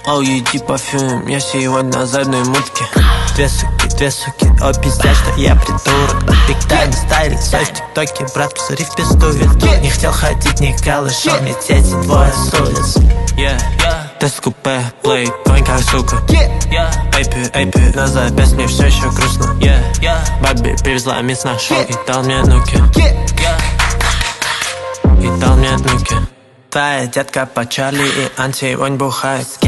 Оу, иди парфюм, я сегодня на задней мутке. Две суки, о, пиздец, что я придурок. Биг тайм стайлинг, свой в тиктоке, братку сори в пизду. Не хотел ходить, не калышом, мне дети двое с улиц. Тест купе, плей, конь как сука. AP, на запястье мне все еще грустно. Баби привезла мисс на шоу и дал мне нуки. Твоя детка по Чарли и Анти, вонь бухает.